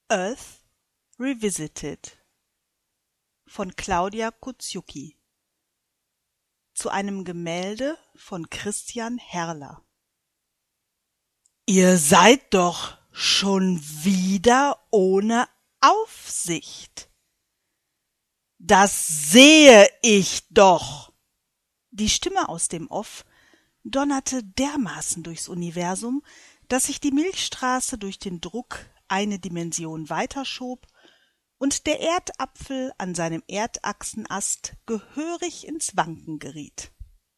Earth Revisited von Claudia Kotziucki zu einem Gemälde von Christian Herrler. Ihr seid doch schon wieder ohne Aufsicht. Das sehe ich doch. Die Stimme aus dem Off donnerte dermaßen durchs Universum, dass sich die Milchstraße durch den Druck eine Dimension weiterschob und der Erdapfel an seinem Erdachsenast gehörig ins Wanken geriet.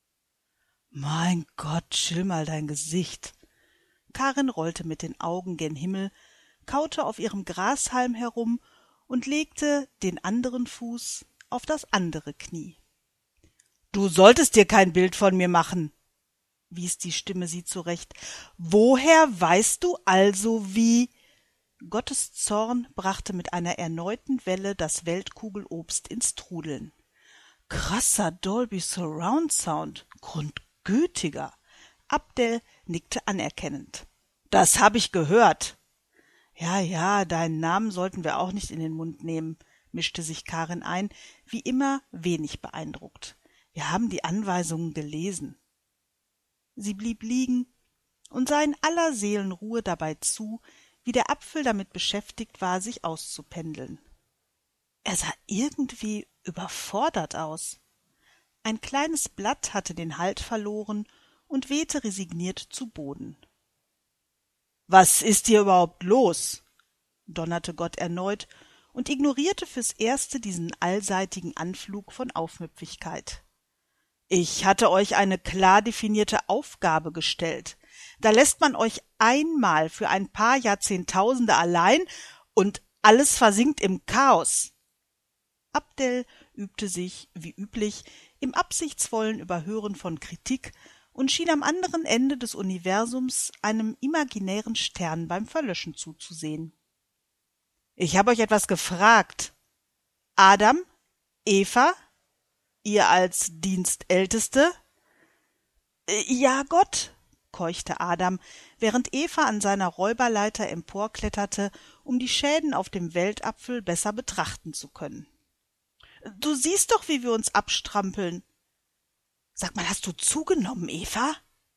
»Mein Gott, chill mal dein Gesicht!« Karin rollte mit den Augen gen Himmel, kaute auf ihrem Grashalm herum und legte den anderen Fuß auf das andere Knie. »Du solltest dir kein Bild von mir machen«, wies die Stimme sie zurecht. »Woher weißt du also, wie...« Gottes Zorn brachte mit einer erneuten Welle das Weltkugelobst ins Trudeln. »Krasser Dolby Surround Sound, grundgütiger!« Abdel nickte anerkennend. »Das hab ich gehört.« »Ja, deinen Namen sollten wir auch nicht in den Mund nehmen«, mischte sich Karin ein, wie immer wenig beeindruckt. »Wir haben die Anweisungen gelesen.« Sie blieb liegen und sah in aller Seelenruhe dabei zu, wie der Apfel damit beschäftigt war, sich auszupendeln. Er sah irgendwie überfordert aus. Ein kleines Blatt hatte den Halt verloren und wehte resigniert zu Boden. »Was ist hier überhaupt los?« donnerte Gott erneut und ignorierte fürs Erste diesen allseitigen Anflug von Aufmüpfigkeit. »Ich hatte euch eine klar definierte Aufgabe gestellt. Da lässt man euch einmal für ein paar Jahrzehntausende allein und alles versinkt im Chaos.« Abdel übte sich, wie üblich, im absichtsvollen Überhören von Kritik und schien am anderen Ende des Universums einem imaginären Stern beim Verlöschen zuzusehen. »Ich habe euch etwas gefragt. Adam? Eva? Ihr als Dienstälteste?« »Ja, Gott«, keuchte Adam, während Eva an seiner Räuberleiter emporkletterte, um die Schäden auf dem Weltapfel besser betrachten zu können. »Du siehst doch, wie wir uns abstrampeln. Sag mal, hast du zugenommen, Eva?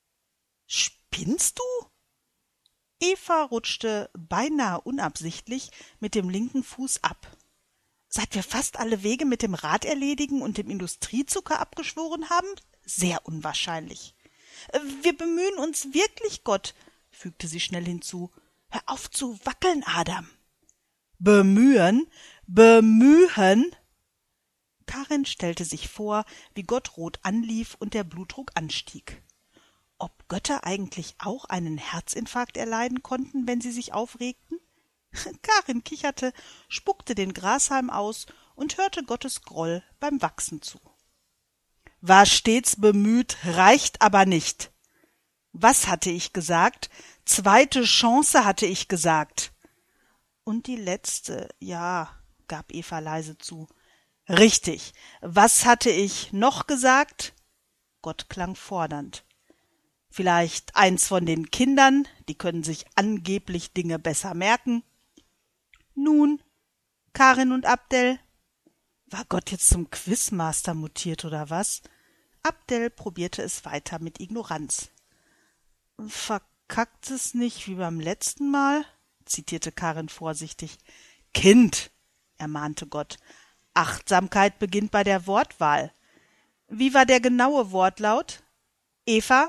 Spinnst du?« Eva rutschte beinahe unabsichtlich mit dem linken Fuß ab. »Seit wir fast alle Wege mit dem Rad erledigen und dem Industriezucker abgeschworen haben? Sehr unwahrscheinlich.« »Wir bemühen uns wirklich, Gott«, fügte sie schnell hinzu. »Hör auf zu wackeln, Adam.« »Bemühen? Bemühen?« Karin stellte sich vor, wie Gott rot anlief und der Blutdruck anstieg. Ob Götter eigentlich auch einen Herzinfarkt erleiden konnten, wenn sie sich aufregten? Karin kicherte, spuckte den Grashalm aus und hörte Gottes Groll beim Wachsen zu. »War stets bemüht, reicht aber nicht. Was hatte ich gesagt? Zweite Chance hatte ich gesagt.« »Und die letzte, ja«, gab Eva leise zu. »Richtig. Was hatte ich noch gesagt?« Gott klang fordernd. »Vielleicht eins von den Kindern, die können sich angeblich Dinge besser merken.« »Nun, Karin und Abdel?« War Gott jetzt zum Quizmaster mutiert oder was? Abdel probierte es weiter mit Ignoranz. »Verkackt es nicht wie beim letzten Mal?«, zitierte Karin vorsichtig. »Kind«, ermahnte Gott, »Achtsamkeit beginnt bei der Wortwahl. Wie war der genaue Wortlaut? Eva?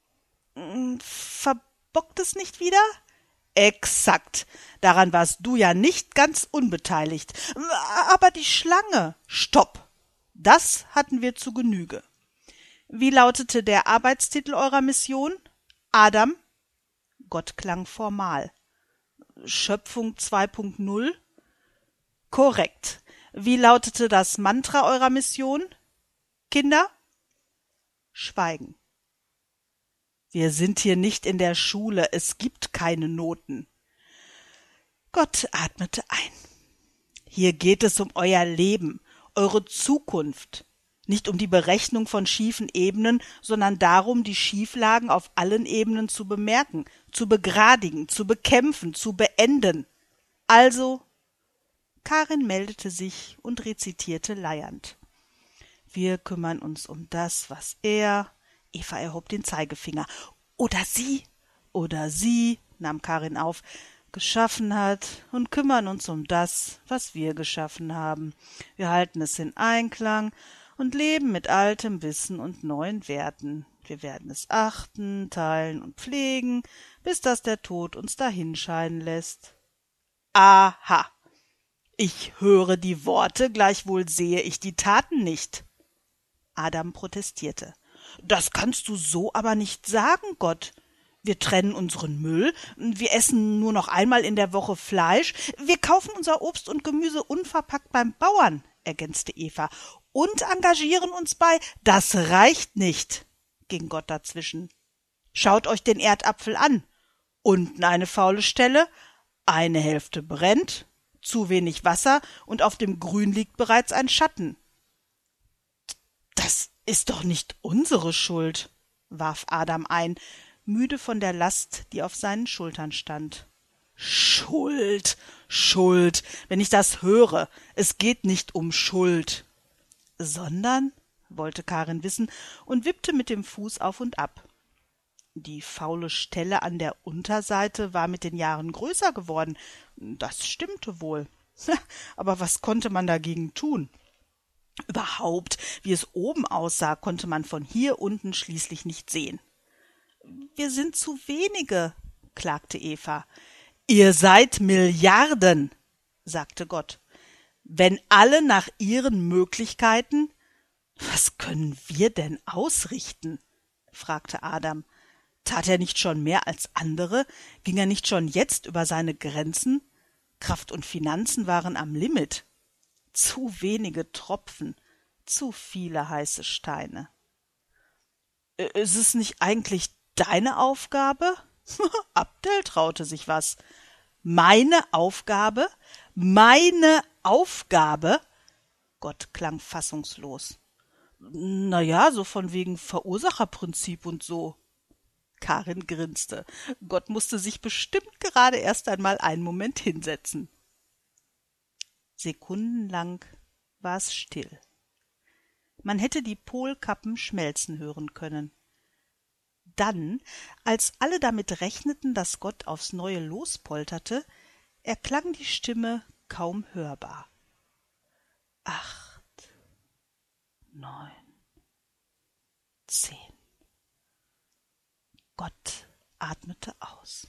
Verbockt es nicht wieder?« »Exakt. Daran warst du ja nicht ganz unbeteiligt. Aber die Schlange. Stopp. Das hatten wir zu Genüge. Wie lautete der Arbeitstitel eurer Mission? Adam?« Gott klang formal. »Schöpfung 2.0? Korrekt. Wie lautete das Mantra eurer Mission? Kinder?« Schweigen. »Wir sind hier nicht in der Schule, es gibt keine Noten.« Gott atmete ein. »Hier geht es um euer Leben, eure Zukunft. Nicht um die Berechnung von schiefen Ebenen, sondern darum, die Schieflagen auf allen Ebenen zu bemerken, zu begradigen, zu bekämpfen, zu beenden. Also, Karin meldete sich und rezitierte leiernd. Wir kümmern uns um das, was er, Eva erhob den Zeigefinger, oder sie, nahm Karin auf, geschaffen hat und kümmern uns um das, was wir geschaffen haben. Wir halten es in Einklang und leben mit altem Wissen und neuen Werten. Wir werden es achten, teilen und pflegen, bis dass der Tod uns dahinscheiden lässt. Aha! Ich höre die Worte, gleichwohl sehe ich die Taten nicht. Adam protestierte. Das kannst du so aber nicht sagen, Gott. Wir trennen unseren Müll, wir essen nur noch einmal in der Woche Fleisch, wir kaufen unser Obst und Gemüse unverpackt beim Bauern, ergänzte Eva, und engagieren uns bei, das reicht nicht, ging Gott dazwischen. Schaut euch den Erdapfel an. Unten eine faule Stelle, eine Hälfte brennt, zu wenig Wasser und auf dem Grün liegt bereits ein Schatten. Das ist doch nicht unsere Schuld, warf Adam ein, müde von der Last, die auf seinen Schultern stand. Schuld, Schuld, wenn ich das höre, es geht nicht um Schuld. Sondern, wollte Karin wissen und wippte mit dem Fuß auf und ab. Die faule Stelle an der Unterseite war mit den Jahren größer geworden, das stimmte wohl. Aber was konnte man dagegen tun? Überhaupt, wie es oben aussah, konnte man von hier unten schließlich nicht sehen. Wir sind zu wenige, klagte Eva. Ihr seid Milliarden, sagte Gott. Wenn alle nach ihren Möglichkeiten, was können wir denn ausrichten? Fragte Adam. Tat er nicht schon mehr als andere? Ging er nicht schon jetzt über seine Grenzen? Kraft und Finanzen waren am Limit. Zu wenige Tropfen, zu viele heiße Steine. Ist es nicht eigentlich deine Aufgabe? Abdel traute sich was. Meine Aufgabe? Meine Aufgabe? Gott klang fassungslos. Na ja, so von wegen Verursacherprinzip und so. Karin grinste. Gott musste sich bestimmt gerade erst einmal einen Moment hinsetzen. Sekundenlang war es still. Man hätte die Polkappen schmelzen hören können. Dann, als alle damit rechneten, dass Gott aufs Neue lospolterte, erklang die Stimme kaum hörbar. 8, 9, 10. Gott atmete aus.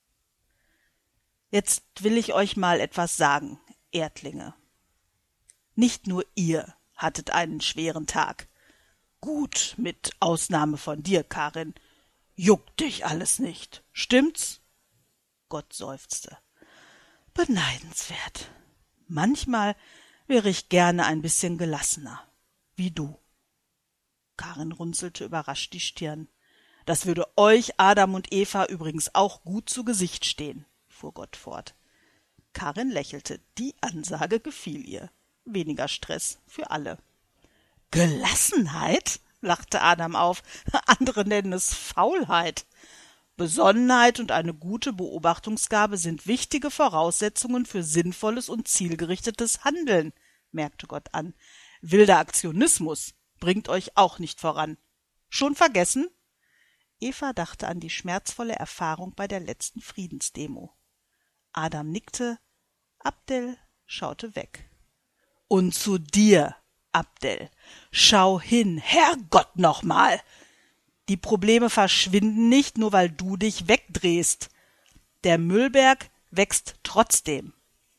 Jetzt will ich euch mal etwas sagen, Erdlinge. Nicht nur ihr hattet einen schweren Tag. Gut, mit Ausnahme von dir, Karin. Juckt dich alles nicht, stimmt's? Gott seufzte. Beneidenswert. Manchmal wäre ich gerne ein bisschen gelassener, wie du. Karin runzelte überrascht die Stirn. Das würde euch, Adam und Eva, übrigens auch gut zu Gesicht stehen, fuhr Gott fort. Karin lächelte. Die Ansage gefiel ihr. Weniger Stress für alle. Gelassenheit? Lachte Adam auf. Andere nennen es Faulheit. Besonnenheit und eine gute Beobachtungsgabe sind wichtige Voraussetzungen für sinnvolles und zielgerichtetes Handeln, merkte Gott an. Wilder Aktionismus bringt euch auch nicht voran. Schon vergessen? Eva dachte an die schmerzvolle Erfahrung bei der letzten Friedensdemo. Adam nickte, Abdel schaute weg. Und zu dir, Abdel, schau hin, Herrgott nochmal! Die Probleme verschwinden nicht, nur weil du dich wegdrehst. Der Müllberg wächst trotzdem.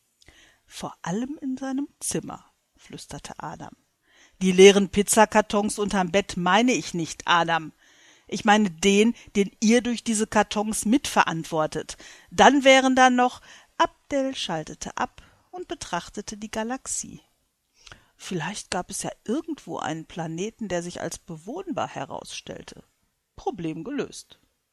Vor allem in seinem Zimmer, flüsterte Adam. Die leeren Pizzakartons unterm Bett meine ich nicht, Adam. Ich meine den ihr durch diese Kartons mitverantwortet. Dann wären da noch... Abdel schaltete ab und betrachtete die Galaxie. Vielleicht gab es ja irgendwo einen Planeten, der sich als bewohnbar herausstellte. Problem gelöst.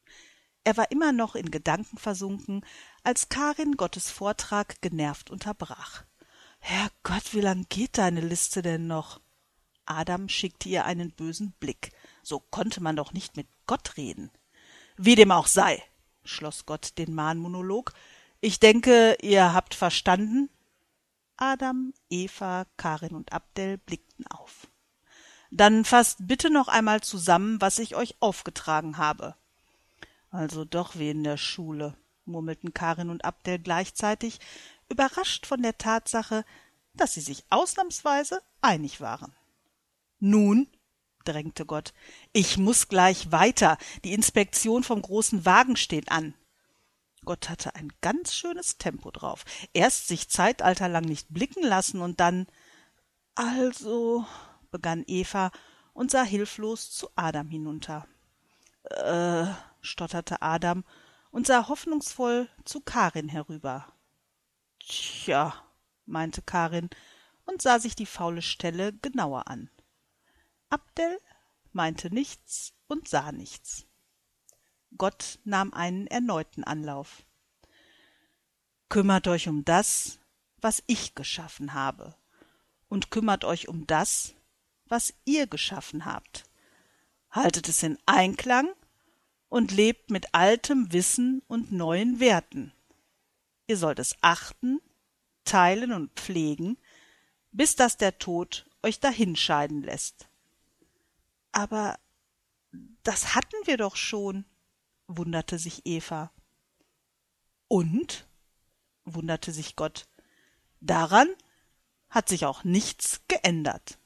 Er war immer noch in Gedanken versunken, als Karin Gottes Vortrag genervt unterbrach. Herrgott, wie lang geht deine Liste denn noch? Adam schickte ihr einen bösen Blick. So konnte man doch nicht mit Gott reden. Wie dem auch sei, schloss Gott den Mahnmonolog, Ich denke, ihr habt verstanden. Adam, Eva, Karin und Abdel blickten auf. Dann fasst bitte noch einmal zusammen, was ich euch aufgetragen habe. Also doch wie in der Schule, murmelten Karin und Abdel gleichzeitig, überrascht von der Tatsache, dass sie sich ausnahmsweise einig waren. Nun, drängte Gott, ich muß gleich weiter, die Inspektion vom großen Wagen steht an. Gott hatte ein ganz schönes Tempo drauf. Erst sich zeitalterlang nicht blicken lassen und dann… Also, begann Eva und sah hilflos zu Adam hinunter. Stotterte Adam und sah hoffnungsvoll zu Karin herüber. Tja, meinte Karin und sah sich die faule Stelle genauer an. Abdel meinte nichts und sah nichts. Gott nahm einen erneuten Anlauf. Kümmert euch um das, was ich geschaffen habe, und kümmert euch um das, was ihr geschaffen habt. Haltet es in Einklang und lebt mit altem Wissen und neuen Werten. Ihr sollt es achten, teilen und pflegen, bis dass der Tod euch dahinscheiden lässt. Aber das hatten wir doch schon, wunderte sich Eva. Und? Wunderte sich Gott. Daran hat sich auch nichts geändert.